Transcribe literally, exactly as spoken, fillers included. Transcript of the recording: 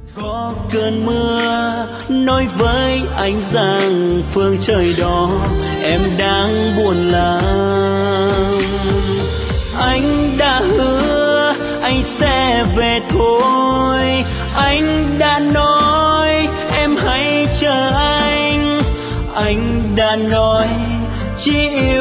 Có cơn mưa nói với anh rằng phương trời đó em đang buồn lắm. Anh đã hứa anh sẽ về thôi, anh đã nói em hãy chờ anh, anh đã nói chỉ yêu